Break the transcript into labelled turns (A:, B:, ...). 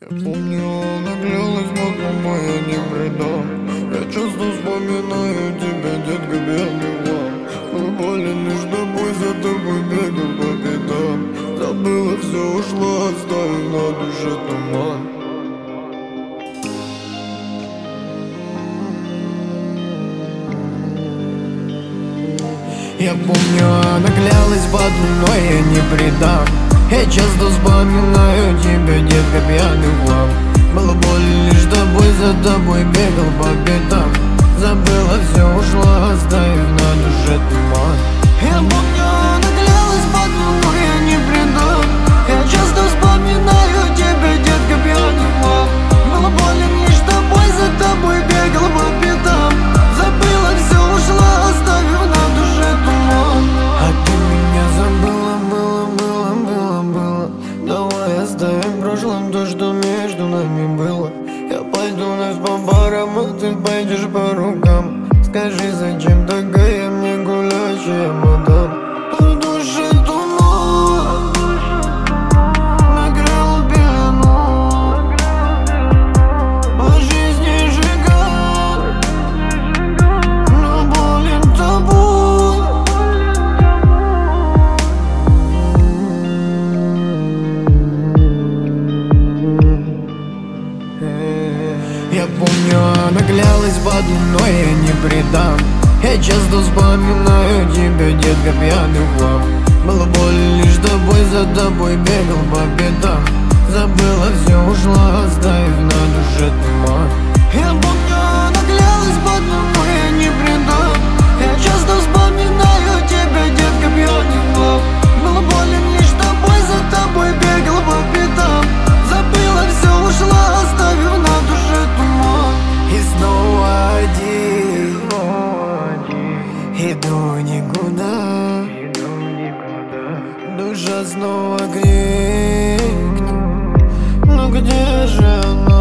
A: Я помню, она клялась, но я не предам. Я часто вспоминаю тебя, детка, бедный вам. Был болен лишь тобой, за тобой бегал по пятам. Забыла все, ушла, оставив на душе туман. Я помню, она клялась в одном, но я не предам. Я часто вспоминаю тебя, детка, пьяный в хлам. Было больно лишь тобой, за тобой бегал по пятам. Забыла все, ушла, оставив на душе туман. Я помню, она клялась в одном, но я не предам. Я часто вспоминаю тебя, детка, пьяный в хлам. Было больно лишь тобой, за тобой бегал по пятам. Забыла все, ушла, оставив на душе туман. А ты меня забыла, было. Давай оставим в прошлом то, что между нами было. Я пойду вновь по барам, а ты пойдешь по рукам. Скажи, зачем такая мне гулящая мадам? В душе туман накрыл пелену, по жизни жиган, но болен тобой. Я помню, она клялась в одном, но я не предам. Я часто вспоминаю тебя, детка, пьяный в хлам. Было больно лишь тобой, за тобой бегал по пятам. Забыла все, ушла, оставив на душе туман. Я помню, она клялась в одном, но я не предам. Я часто вспоминаю тебя, детка, пьяный в хлам. Было больно лишь тобой, за тобой бегал по пятам. Забыла все, ушла, оставив на душе туман. И снова один, иду никуда. Душа снова крикнет, но где же она?